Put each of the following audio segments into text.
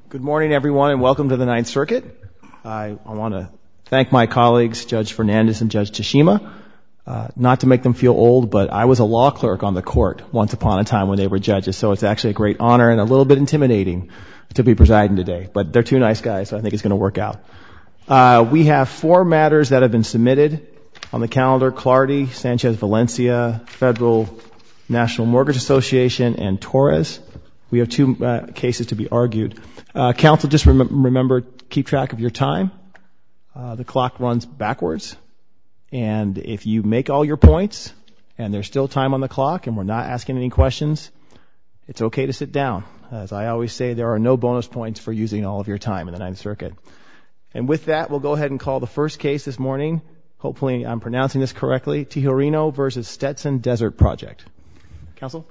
Good morning, everyone, and welcome to the Ninth Circuit. I want to thank my colleagues, Judge Fernandez and Judge Tashima. Not to make them feel old, but I was a law clerk on the court once upon a time when they were judges, so it's actually a great honor and a little bit intimidating to be presiding today. But they're two nice guys, so I think it's going to work out. We have 4 matters that have been submitted on the calendar: Clardy, Sanchez Valencia, Federal National Mortgage Association, and Torres. We have 2 cases to be argued. Counsel, just remember, keep track of your time. The clock runs backwards. And if you make all your points and there's still time on the clock and we're not asking any questions, it's okay to sit down. As I always say, there are no bonus points for using all of your time in the Ninth Circuit. And with that, we'll go ahead and call the first case this morning. Hopefully I'm pronouncing this correctly. Tijorino versus Stetson Desert Project. Counsel?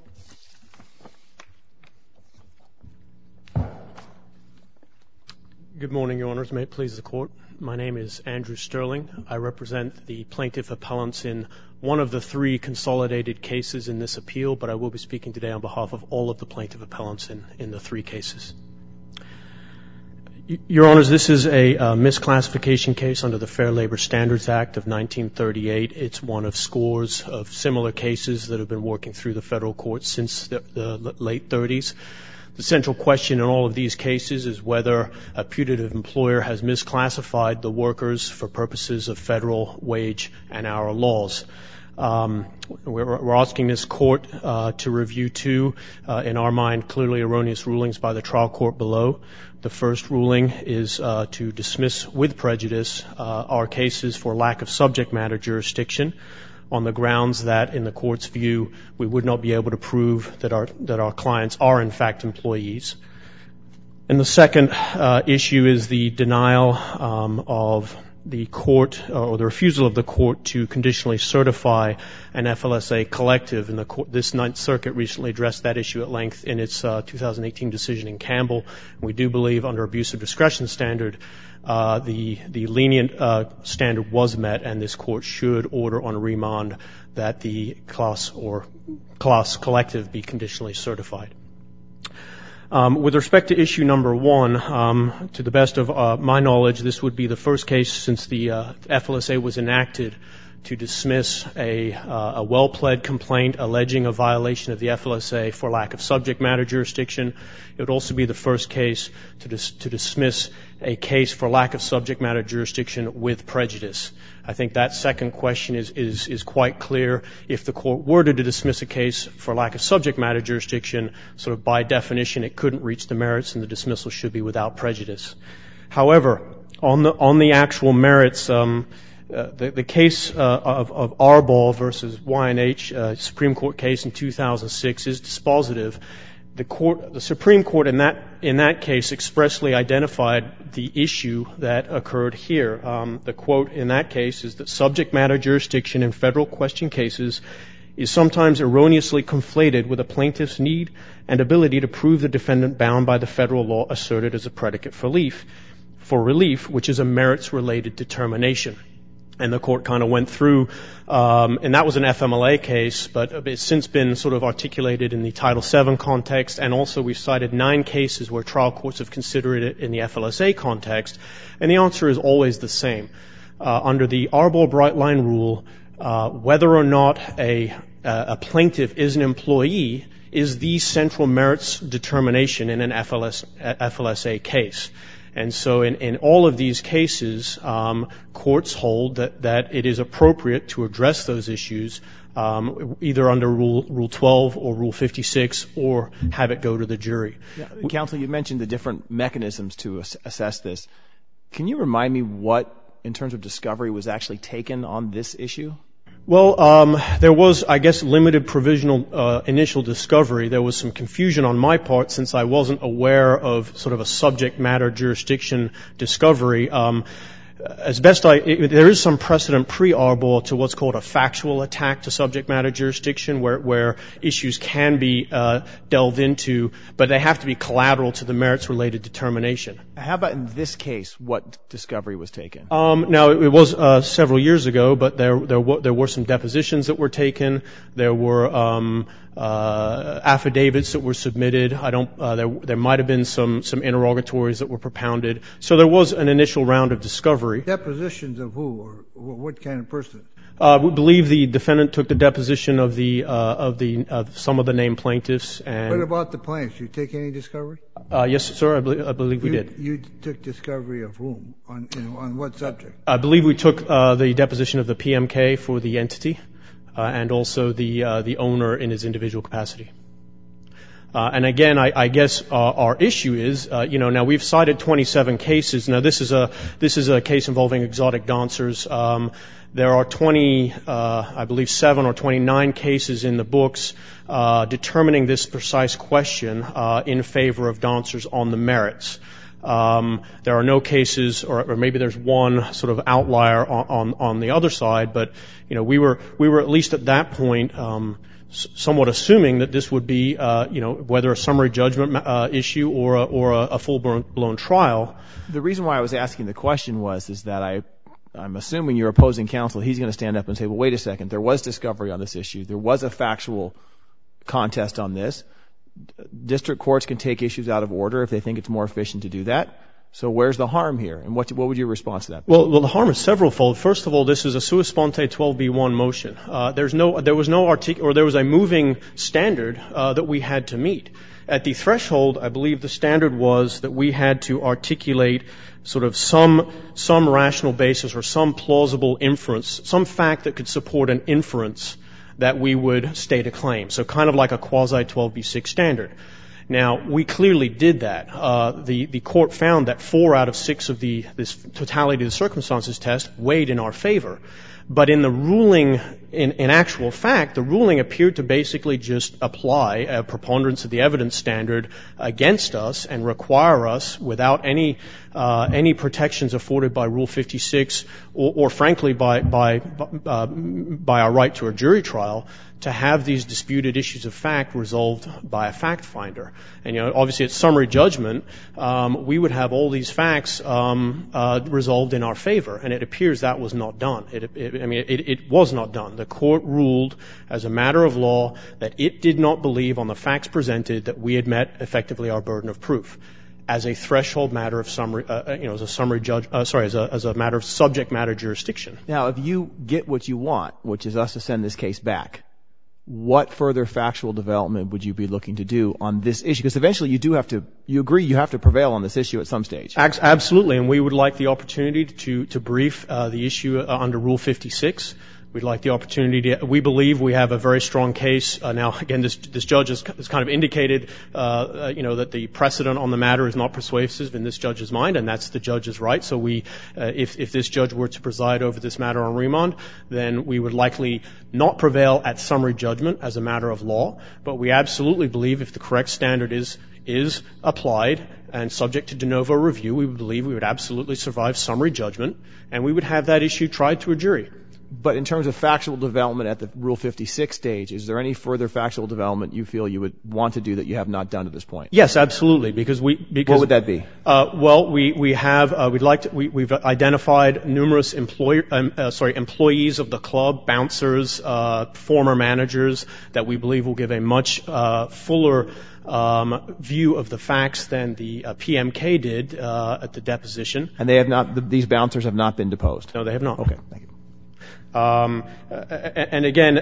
Good morning, Your Honors. May it please the Court. My name is Andrew Sterling. I represent the plaintiff appellants in one of the 3 consolidated cases in this appeal, but I will be speaking today on behalf of all of the plaintiff appellants in the 3 cases. Your Honors, this is a misclassification case under the Fair Labor Standards Act of 1938. It's one of scores of similar cases that have been working through the federal courts since the late 30s. The central question in all of these cases is whether a putative employer has misclassified the workers for purposes of federal wage and hour laws. We're asking this court to review 2, in our mind, clearly erroneous rulings by the trial court below. The first ruling is to dismiss with prejudice our cases for lack of subject matter jurisdiction, on the grounds that, in the court's view, we would not be able to prove that our clients are in fact employees. And the second issue is the denial of the court, or the refusal of the court to conditionally certify an FLSA collective. And this Ninth Circuit recently addressed that issue at length in its 2018 decision in Campbell. We do believe, under abuse of discretion standard, the lenient standard was met, and this court should order on remand that the class collective be conditionally certified. With respect to issue number 1, to the best of my knowledge, this would be the first case since the FLSA was enacted to dismiss a well-pled complaint alleging a violation of the FLSA for lack of subject matter jurisdiction. It would also be the first case to dismiss a case for lack of subject matter jurisdiction with prejudice. I think that second question is quite clear. If the court were to dismiss a case for lack of subject matter jurisdiction, sort of by definition, it couldn't reach the merits, and the dismissal should be without prejudice. However, on the actual merits, the case of Arbol versus Y&H, Supreme Court case in 2006, is dispositive. The Supreme Court in that case expressly identified the issue that occurred here. The quote in that case is that subject matter jurisdiction in federal question cases is sometimes erroneously conflated with a plaintiff's need and ability to prove the defendant bound by the federal law asserted as a predicate for relief, which is a merits-related determination. And the court kind of went through, and that was an FMLA case, but it's since been sort of articulated in the Title VII context, and also we've cited 9 cases where trial courts have considered it in the FLSA context, and the answer is always the same. Under the Arbol Bright Line rule, whether or not a plaintiff is an employee is the central merits determination in an FLSA case. And so in all of these cases, courts hold that it is appropriate to address those issues either under Rule 12 or Rule 56, or have it go to the jury. Yeah. Counsel, you mentioned the different mechanisms to assess this. Can you remind me what, in terms of discovery, was actually taken on this issue? Well, there was, I guess, limited provisional initial discovery. There was some confusion on my part since I wasn't aware of sort of a subject matter jurisdiction discovery. As best there is some precedent pre-Arbol to what's called a factual attack to subject matter jurisdiction, where issues can be delved into, but they have to be collateral to the merits-related determination. How about in this case, what discovery was taken? Now, it was several years ago, but there were some depositions that were taken. There were affidavits that were submitted. There might have been some interrogatories that were propounded. So there was an initial round of discovery. Depositions of who, or what kind of person? We believe the defendant took the deposition of some of the named plaintiffs. And what about the plaintiffs? You take any discovery? Yes, sir. I believe we did. You took discovery of whom? On what subject? I believe we took the deposition of the PMK for the entity, and also the owner in his individual capacity. And again, I guess our issue is, now we've cited 27 cases. Now this is a case involving exotic dancers. There are 7 or 29 cases in the books determining this precise question in favor of dancers on the merits. There are no cases, or maybe there's one sort of outlier on the other side, but we were at least at that point somewhat assuming that this would be whether a summary judgment issue or a full-blown trial. The reason why I was asking the question is that I'm assuming your opposing counsel, he's going to stand up and say, well, wait a second, there was discovery on this issue. There was a factual contest on this. District courts can take issues out of order if they think it's more efficient to do that. So where's the harm here? And what would your response to that be? Well, the harm is severalfold. First of all, this is a sua sponte 12b1 motion. There was a moving standard that we had to meet. At the threshold, I believe the standard was that we had to articulate sort of some rational basis or some plausible inference, some fact that could support an inference that we would state a claim. So kind of like a quasi 12b6 standard. Now, we clearly did that. The court found that 4 out of 6 of this totality of the circumstances test weighed in our favor. But in the ruling, in actual fact, the ruling appeared to basically just apply a preponderance of the evidence standard against us and require us, without any protections afforded by Rule 56 or frankly by our right to a jury trial, to have these disputed issues of fact resolved by a fact finder. And obviously at summary judgment, we would have all these facts resolved in our favor, and it appears that was not done. It was not done. The court ruled as a matter of law that it did not believe on the facts presented that we had met effectively our burden of proof as a threshold matter of as a matter of subject matter jurisdiction. Now, if you get what you want, which is us to send this case back, what further factual development would you be looking to do on this issue? Because eventually you agree you have to prevail on this issue at some stage. Absolutely, and we would like the opportunity to brief the issue under Rule 56. We'd like the opportunity we believe we have a very strong case. Now, again, this judge has kind of indicated, that the precedent on the matter is not persuasive in this judge's mind, and that's the judge's right. So if this judge were to preside over this matter on remand, then we would likely not prevail at summary judgment as a matter of law. But we absolutely believe if the correct standard is applied and subject to de novo review, we believe we would absolutely survive summary judgment, and we would have that issue tried to a jury. But in terms of factual development at the Rule 56 stage, is there any further factual development you feel you would want to do that you have not done to this point? Yes, absolutely. Because what would that be? We've identified numerous employees of the club, bouncers, former managers that we believe will give a much fuller view of the facts than the PMK did at the deposition. And they have not. These bouncers have not been deposed. No, they have not. Okay, thank you. And again,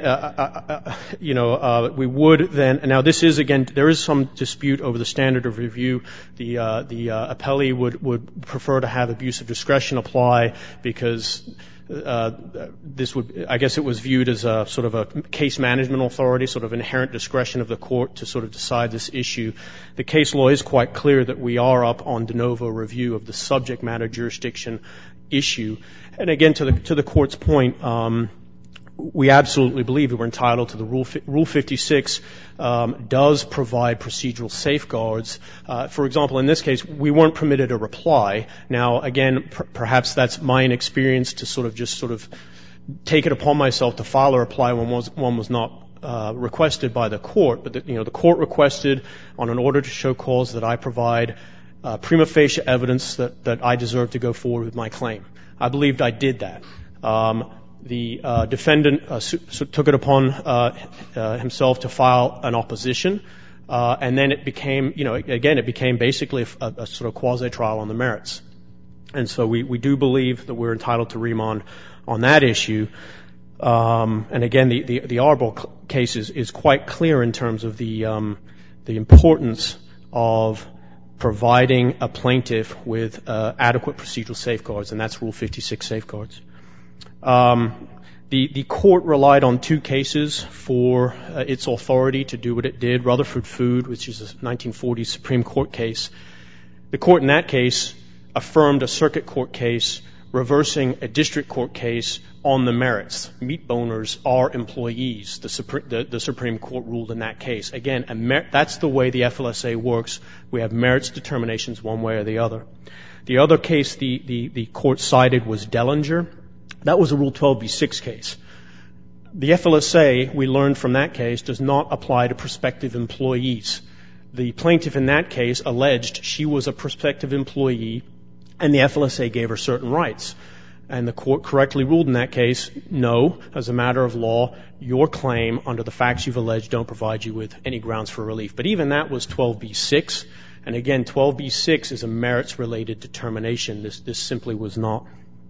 we would then. Now, this is again. There is some dispute over the standard of review. The appellee would prefer to have abuse of discretion apply because this would. I guess it was viewed as a sort of a case management authority, sort of inherent discretion of the court to sort of decide this issue. The case law is quite clear that we are up on de novo review of the subject matter jurisdiction issue. And again, to the court's point, we absolutely believe that we're entitled to the Rule 56 does provide procedural safeguards. For example, in this case, we weren't permitted a reply. Now, again, perhaps that's my inexperience to sort of take it upon myself to file a reply when one was not requested by the court. But the court requested on an order to show cause that I provide prima facie evidence that I deserve to go forward with my claim. I believed I did that. The defendant took it upon himself to file an opposition, and then it became, it became basically a sort of quasi-trial on the merits. And so we do believe that we're entitled to remand on that issue. And again, the Arbol case is quite clear in terms of the importance of providing a plaintiff with adequate procedural safeguards, and that's Rule 56 safeguards. The court relied on two cases for its authority to do what it did. Rutherford Food, which is a 1940s Supreme Court case. The court in that case affirmed a circuit court case reversing a district court case on the merits. Meat boners are employees, the Supreme Court ruled in that case. Again, that's the way the FLSA works. We have merits determinations one way or the other. The other case the court cited was Dellinger. That was a Rule 12b-6 case. The FLSA, we learned from that case, does not apply to prospective employees. The plaintiff in that case alleged she was a prospective employee, and the FLSA gave her certain rights. And the court correctly ruled in that case, no, as a matter of law, your claim under the facts you've alleged don't provide you with any grounds for relief. But even that was 12b-6. And again, 12b-6 is a merits-related determination. This simply was not.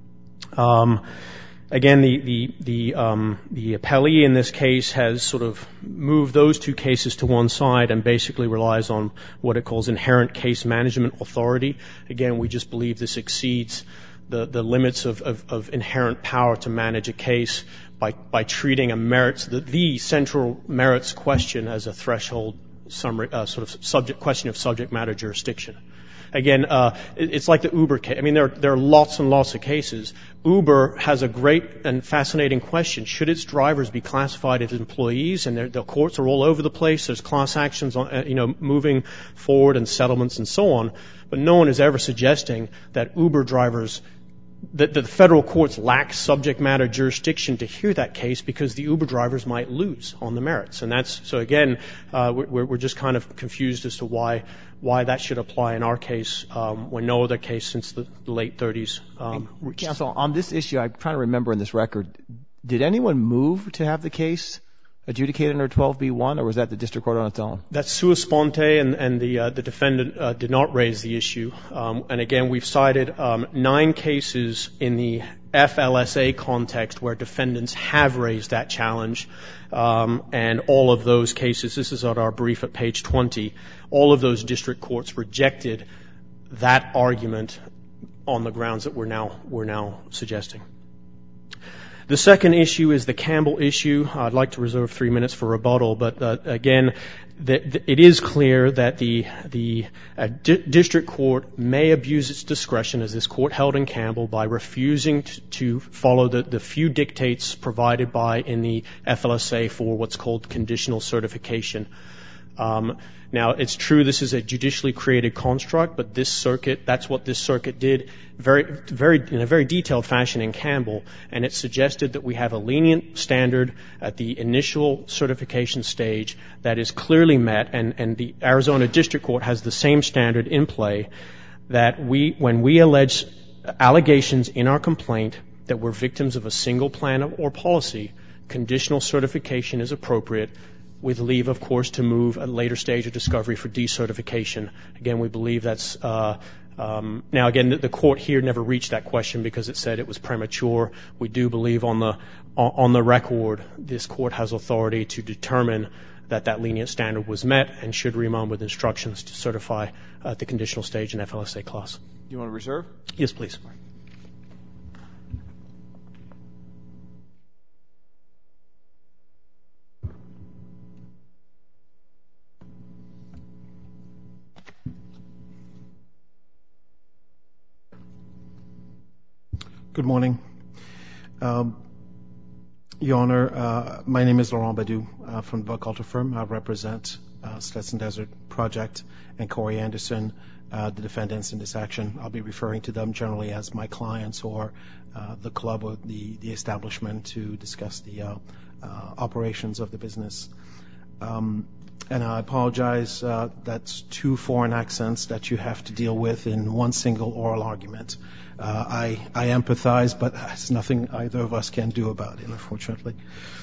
Again, the appellee in this case has sort of moved those two cases to one side and basically relies on what it calls inherent case management authority. Again, we just believe this exceeds the limits of inherent power to manage a case by treating the central merits question as a threshold summary, sort of question of subject matter jurisdiction. Again, it's like the Uber case. I mean, there are lots and lots of cases. Uber has a great and fascinating question. Should its drivers be classified as employees? And the courts are all over the place. There's class actions, moving forward and settlements and so on. But no one is ever suggesting that Uber drivers, that the federal courts lack subject matter jurisdiction to hear that case because the Uber drivers might lose on the merits. And so again, we're just kind of confused as to why that should apply in our case when no other case since the late 30s. Counsel, on this issue, I'm trying to remember in this record, did anyone move to have the case adjudicated under 12b-1, or was that the district court on its own? That's sua sponte, and the defendant did not raise the issue. And again, we've cited 9 cases in the FLSA context where defendants have raised that challenge. And all of those cases, this is on our brief at page 20, all of those district courts rejected that argument on the grounds that we're now suggesting. The second issue is the Campbell issue. I'd like to reserve 3 minutes for rebuttal, but again, it is clear that the district court may abuse its discretion, as this court held in Campbell, by refusing to follow the few dictates provided in the FLSA for what's called conditional certification. Now, it's true this is a judicially created construct, but that's what this circuit did in a very detailed fashion in Campbell, and it suggested that we have a lenient standard at the initial certification stage that is clearly met, and the Arizona District Court has the same standard in play, that when we allege allegations in our complaint that we're victims of a single plan or policy, conditional certification is appropriate, with leave, of course, to move at a later stage of discovery for decertification. Again, we believe that's now, again, the court here never reached that question because it said it was premature. We do believe on the record this court has authority to determine that lenient standard was met and should remand with instructions to certify at the conditional stage in FLSA class. Do you want to reserve? Yes, please. Good morning. Your Honor, my name is Laurent Badu from the Buchalter firm. I represent Stetson Desert Project and Corey Anderson, the defendants in this action. I'll be referring to them generally as my clients or the club or the establishment to discuss the operations of the business. And I apologize, that's 2 foreign accents that you have to deal with in one single oral argument. I empathize, but there's nothing either of us can do about it, unfortunately.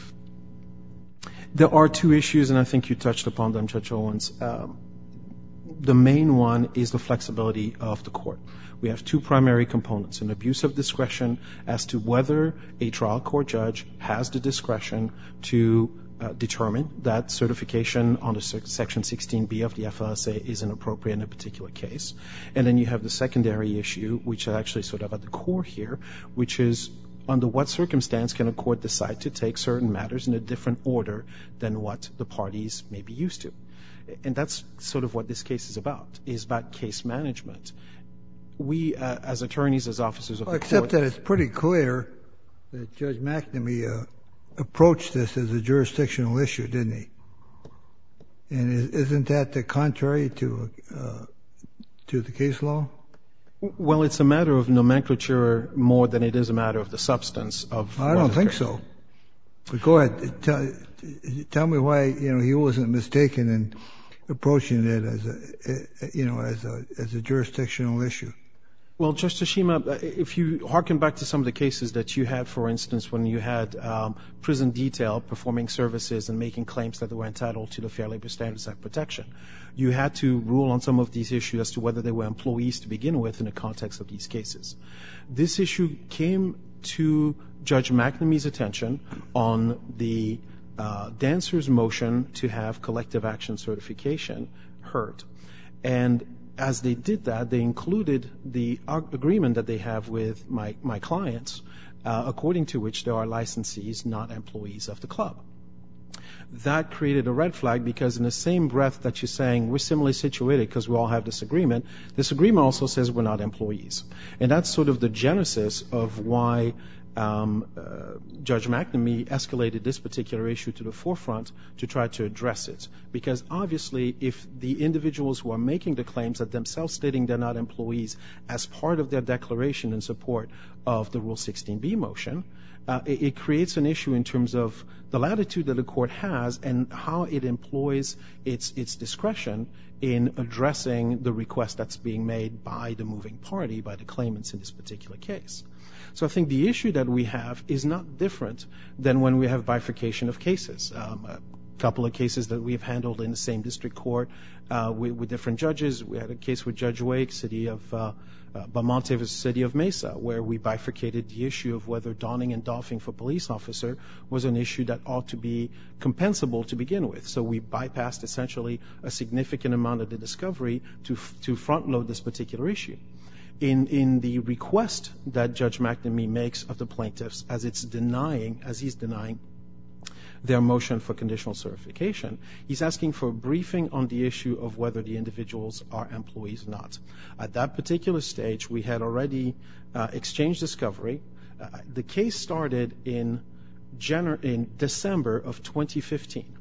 There are 2 issues, and I think you touched upon them, Judge Owens. The main one is the flexibility of the court. We have 2 primary components, an abuse of discretion as to whether a trial court judge has the discretion to determine that certification under Section 16B of the FLSA is inappropriate in a particular case. And then you have the secondary issue, which is actually sort of at the core here, which is under what circumstance can a court decide to take certain matters in a different order than what the parties may be used to. And that's sort of what this case is about case management. We, as attorneys, as officers of the court... Except that it's pretty clear that Judge McNamee approached this as a jurisdictional issue, didn't he? And isn't that the contrary to the case law? Well, it's a matter of nomenclature more than it is a matter of the substance of... I don't think so. But go ahead. Tell me why, he wasn't mistaken in approaching it as a jurisdictional issue. Well, Judge Tashima, if you harken back to some of the cases that you had, for instance, when you had prison detail performing services and making claims that they were entitled to the Fair Labor Standards Act protection, you had to rule on some of these issues as to whether they were employees to begin with in the context of these cases. This issue came to Judge McNamee's attention on the dancer's motion to have collective action certification heard. And as they did that, they included the agreement that they have with my clients, according to which there are licensees, not employees of the club. That created a red flag because in the same breath that you're saying we're similarly situated because we all have this agreement also says we're not employees. And that's sort of the genesis of why Judge McNamee escalated this particular issue to the forefront to try to address it. Because obviously if the individuals who are making the claims are themselves stating they're not employees as part of their declaration in support of the Rule 16b motion, it creates an issue in terms of the latitude that the court has and how it employs its discretion in addressing the request that's being made by the moving party, by the claimants in this particular case. So I think the issue that we have is not different than when we have bifurcation of cases. A couple of cases that we've handled in the same district court with different judges. We had a case with Judge Wake, City of Belmonte versus City of Mesa, where we bifurcated the issue of whether donning and doffing for police officer was an issue that ought to be compensable to begin with. So we bypassed essentially a significant amount of the discovery to front load this particular issue. In the request that Judge McNamee makes of the plaintiffs as he's denying their motion for conditional certification, he's asking for a briefing on the issue of whether the individuals are employees or not. At that particular stage, we had already exchanged discovery. The case started in December of 2015.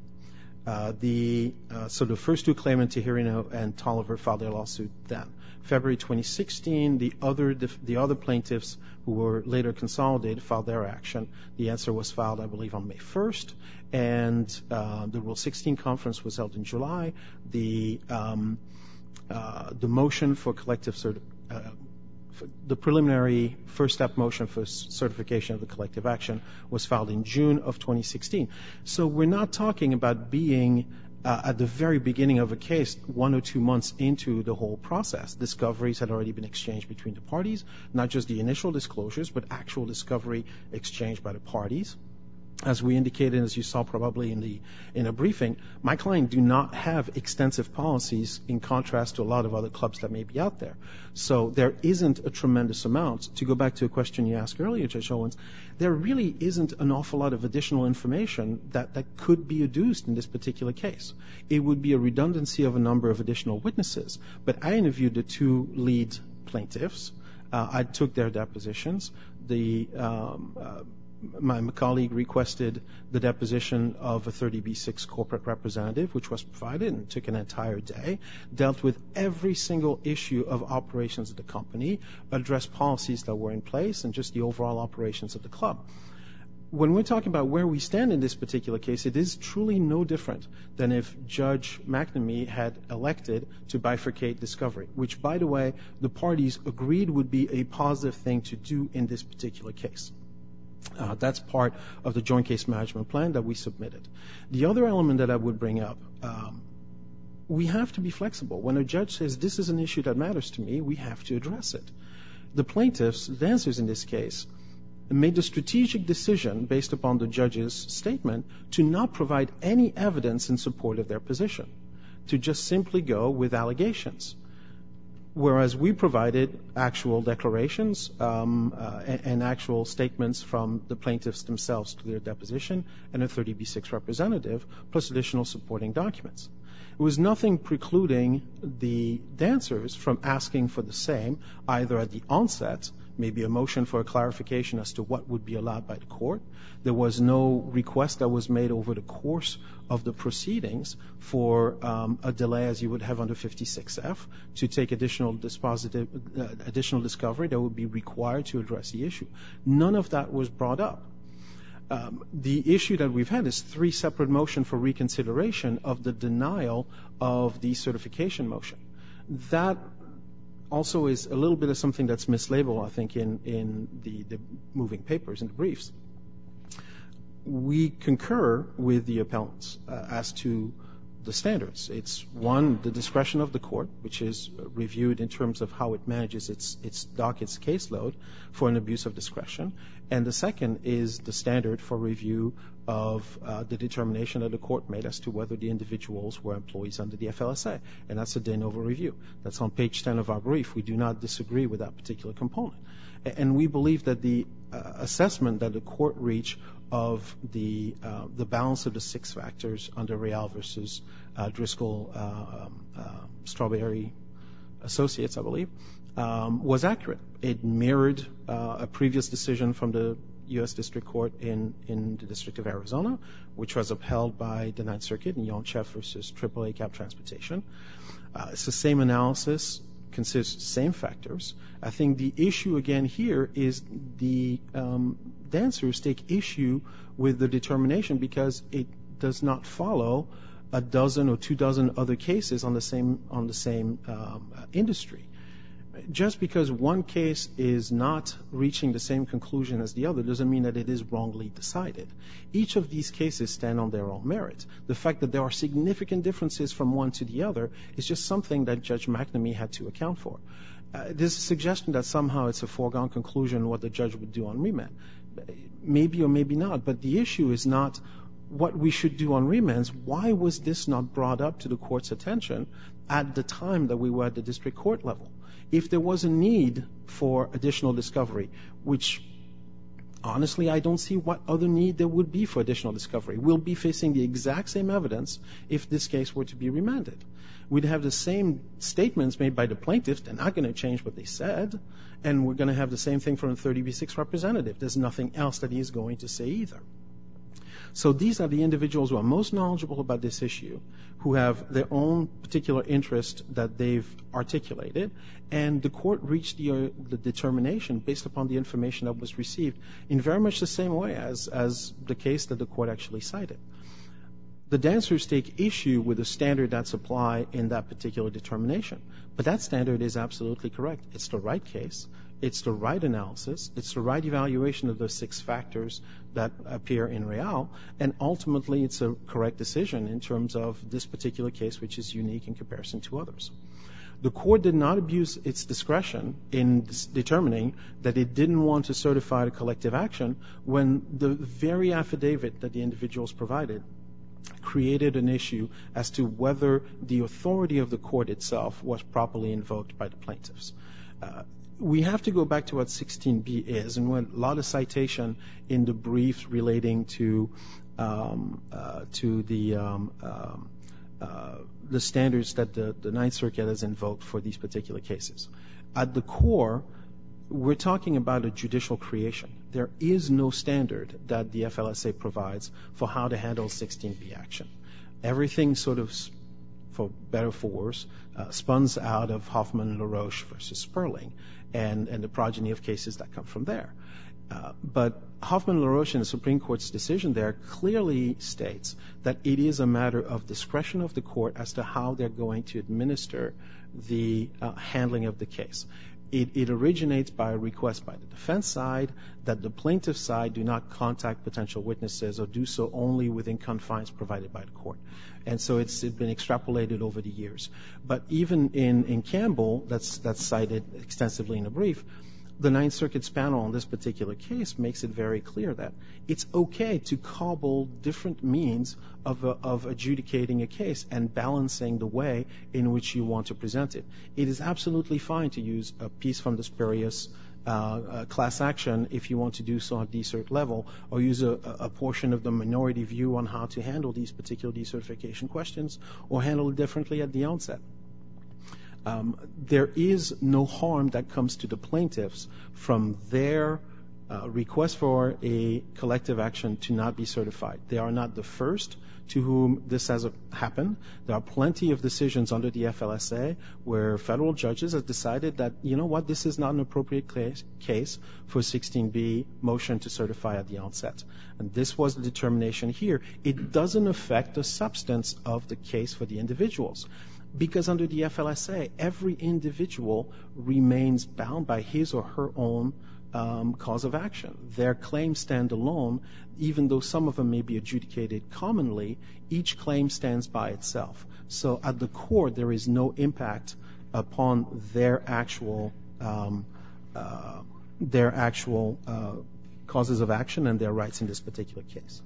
So the first 2 claimants, Tahirino and Tolliver, filed their lawsuit then. February 2016, the other plaintiffs who were later consolidated filed their action. The answer was filed, I believe, on May 1st, and the Rule 16 conference was held in July. The motion for the preliminary first step motion for certification of the collective action was filed in June of 2016. So we're not talking about being at the very beginning of a case 1 or 2 months into the whole process. Discoveries had already been exchanged between the parties, not just the initial disclosures, but actual discovery exchanged by the parties. As we indicated, as you saw probably in a briefing, my client do not have extensive policies in contrast to a lot of other clubs that may be out there. So there isn't a tremendous amount. To go back to a question you asked earlier, Judge Owens, there really isn't an awful lot of additional information that could be adduced in this particular case. It would be a redundancy of a number of additional witnesses. But I interviewed the 2 lead plaintiffs. I took their depositions. My colleague requested the deposition of a 30B6 corporate representative, which was provided and took an entire day, dealt with every single issue of operations of the company, addressed policies that were in place, and just the overall operations of the club. when we're talking about where we stand in this particular case, it is truly no different than if Judge McNamee had elected to bifurcate discovery, which, by the way, the parties agreed would be a positive thing to do in this particular case. That's part of the joint case management plan that we submitted. The other element that I would bring up, we have to be flexible. When a judge says this is an issue that matters to me, we have to address it. The plaintiffs, the dancers in this case, made the strategic decision based upon the judge's statement to not provide any evidence in support of their position, to just simply go with allegations. Whereas we provided actual declarations and actual statements from the plaintiffs themselves to their deposition and a 30B6 representative, plus additional supporting documents. There was nothing precluding the dancers from asking for the same, either at the onset, maybe a motion for a clarification as to what would be allowed by the court. There was no request that was made over the course of the proceedings for a delay, as you would have under 56F, to take additional discovery that would be required to address the issue. None of that was brought up. The issue that we've had is 3 separate motions for reconsideration of the denial of the certification motion. That also is a little bit of something that's mislabeled, I think, in the moving papers and the briefs. We concur with the appellants as to the standards. It's one, the discretion of the court, which is reviewed in terms of how it manages its docket's caseload for an abuse of discretion. And the second is the standard for review of the determination that the court made as to whether the individuals were employees under the FLSA. And that's a de novo review. That's on page 10 of our brief. We do not disagree with that particular component. And we believe that the assessment that the court reached of the balance of the 6 factors under Real versus Driscoll Strawberry Associates, I believe, was accurate. It mirrored a previous decision from the U.S. District Court in the District of Arizona, which was upheld by the Ninth Circuit in Yonchef versus AAA Cab Transportation. It's the same analysis, considers the same factors. I think the issue again here is the dancers take issue with the determination because it does not follow a dozen or 24 other cases on the same industry. Just because one case is not reaching the same conclusion as the other doesn't mean that it is wrongly decided. Each of these cases stand on their own merit. The fact that there are significant differences from one to the other is just something that Judge McNamee had to account for. There's a suggestion that somehow it's a foregone conclusion what the judge would do on remand. Maybe or maybe not, but the issue is not what we should do on remands. Why was this not brought up to the court's attention at the time that we were at the district court level? If there was a need for additional discovery, which honestly I don't see what other need there would be for additional discovery. We'll be facing the exact same evidence if this case were to be remanded. We'd have the same statements made by the plaintiffs. They're not going to change what they said. And we're going to have the same thing from the 30B6 representative. There's nothing else that he's going to say either. So these are the individuals who are most knowledgeable about this issue, who have their own particular interest that they've articulated, and the court reached the determination based upon the information that was received in very much the same way as the case that the court actually cited. The dancers take issue with the standard that's applied in that particular determination, but that standard is absolutely correct. It's the right case. It's the right analysis. It's the right evaluation of those 6 factors that appear in Real, and ultimately it's a correct decision in terms of this particular case, which is unique in comparison to others. The court did not abuse its discretion in determining that it didn't want to certify a collective action when the very affidavit that the individuals provided created an issue as to whether the authority of the court itself was properly invoked by the plaintiffs. We have to go back to what 16B is, and a lot of citation in the briefs relating to the standards that the Ninth Circuit has invoked for these particular cases. At the core, we're talking about a judicial creation. There is no standard that the FLSA provides for how to handle 16B action. Everything sort of, for better or for worse, spuns out of Hoffman and LaRoche versus Sperling and the progeny of cases that come from there. But Hoffman-LaRoche in the Supreme Court's decision there clearly states that it is a matter of discretion of the court as to how they're going to administer the handling of the case. It originates by a request by the defense side that the plaintiff side do not contact potential witnesses or do so only within confines provided by the court. And so it's been extrapolated over the years. But even in Campbell, that's cited extensively in the brief, the Ninth Circuit's panel on this particular case makes it very clear that it's okay to cobble different means of adjudicating a case and balancing the way in which you want to present it. It is absolutely fine to use a piece from the spurious class action if you want to do so at decert level, or use a portion of the minority view on how to handle these particular decertification questions, or handle it differently at the outset. There is no harm that comes to the plaintiffs from their request for a collective action to not be certified. They are not the first to whom this has happened. There are plenty of decisions under the FLSA where federal judges have decided that, you know what, this is not an appropriate case for 16B motion to certify at the outset. And this was the determination here. It doesn't affect the substance of the case for the individuals. Because under the FLSA, every individual remains bound by his or her own cause of action. Their claims stand alone, even though some of them may be adjudicated commonly, each claim stands by itself. So at the core, there is no impact upon their actual causes of action and their rights in this particular case.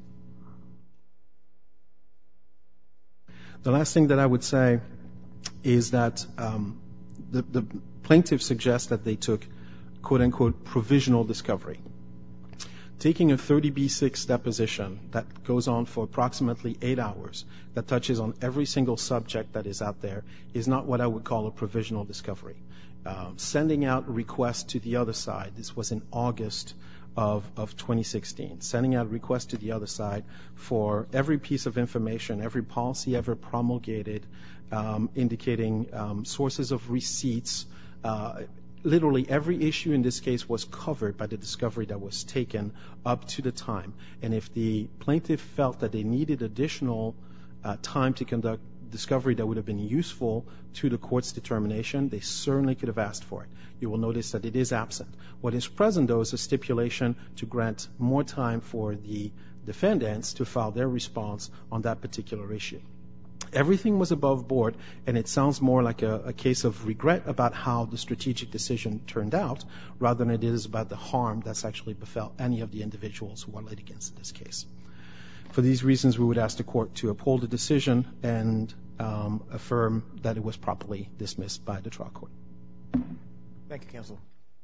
The last thing that I would say is that the plaintiff suggests that they took, quote-unquote, provisional discovery. Taking a 30B6 deposition that goes on for approximately 8 hours, that touches on every single subject that is out there, is not what I would call a provisional discovery. Sending out requests to the other side, this was in August of 2016, sending out requests to the other side for every piece of information, every policy ever promulgated, indicating sources of receipts. Literally every issue in this case was covered by the discovery that was taken up to the time. And if the plaintiff felt that they needed additional time to conduct discovery that would have been useful to the court's determination, they certainly could have asked for it. You will notice that it is absent. What is present, though, is a stipulation to grant more time for the defendants to file their response on that particular issue. Everything was above board, and it sounds more like a case of regret about how the strategic decision turned out, rather than it is about the harm that's actually befell any of the individuals who are litigants in this case. For these reasons, we would ask the court to uphold the decision and affirm that it was properly dismissed by the trial court. Thank you, counsel.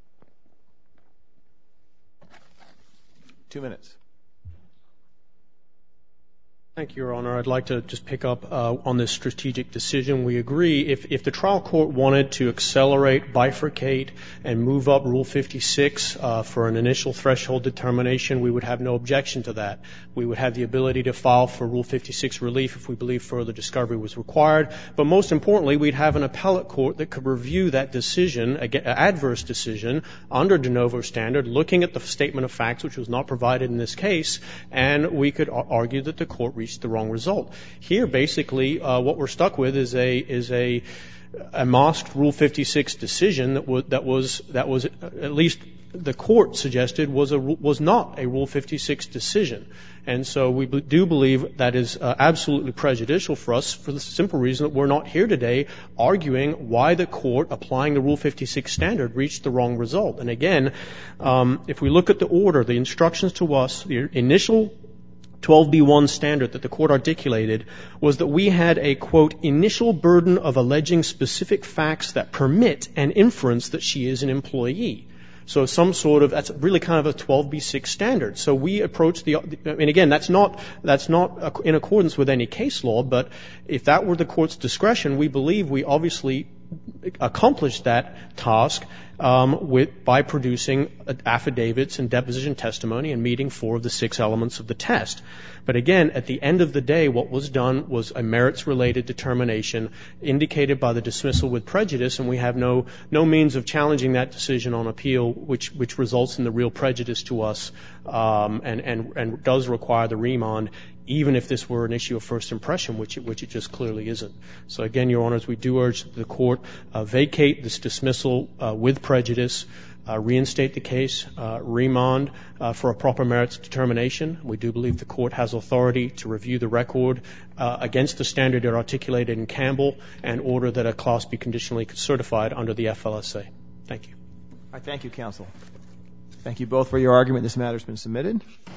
2 minutes. Thank you, Your Honor. I'd like to just pick up on this strategic decision. We agree if the trial court wanted to accelerate, bifurcate, and move up Rule 56 for an initial threshold determination, we would have no objection to that. We would have the ability to file for Rule 56 relief if we believe further discovery was required. But most importantly, we'd have an appellate court that could review that decision, adverse decision, under de novo standard, looking at the statement of facts, which was not provided in this case, and we could argue that the court reached the wrong result. Here, basically, what we're stuck with is a masked Rule 56 decision that was at least the court suggested was not a Rule 56 decision. And so we do believe that is absolutely prejudicial for us for the simple reason that we're not here today arguing why the court, applying the Rule 56 standard, reached the wrong result. And again, if we look at the order, the instructions to us, the initial 12B1 standard that the court articulated was that we had a, quote, initial burden of alleging specific facts that permit an inference that she is an employee. So some sort of, that's really kind of a 12B6 standard. So we approach and again, that's not in accordance with any case law, but if that were the court's discretion, we believe we obviously accomplished that task by producing affidavits and deposition testimony and meeting 4 of the 6 elements of the test. But again, at the end of the day, what was done was a merits-related determination indicated by the dismissal with prejudice, and we have no means of challenging that decision on appeal, which results in the real prejudice to us and does require the remand, even if this were an issue of first impression, which it just clearly isn't. So again, Your Honors, we do urge the Court vacate this dismissal with prejudice, reinstate the case, remand for a proper merits determination. We do believe the Court has authority to review the record against the standard articulated in Campbell and order that a class be conditionally certified under the FLSA. Thank you. I thank you, counsel. Thank you both for your argument. This matter has been submitted.